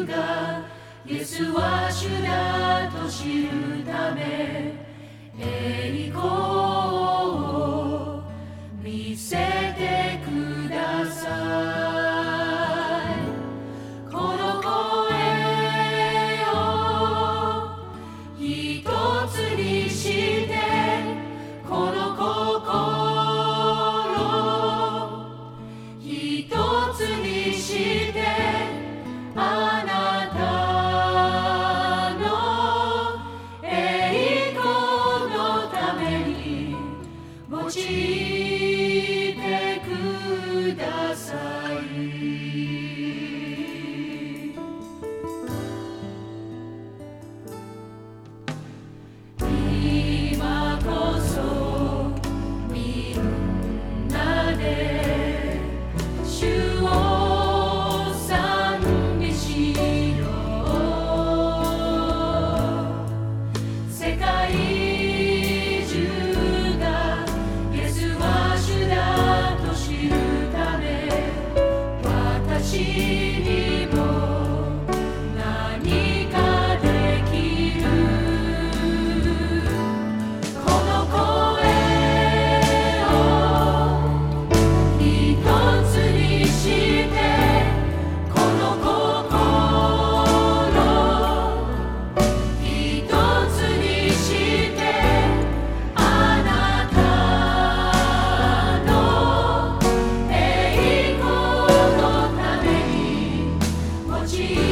主がイエスは主だと知るため、栄光を見せてください。この声を一つにしてこの心一つにしてあなたの栄光のために用いてください。今こそみんなで主を賛美しよう。世界中がイエスは主だと知るため、私にも何かできる。この声を一つにしてこの心一つにしてあなたの栄光のために用い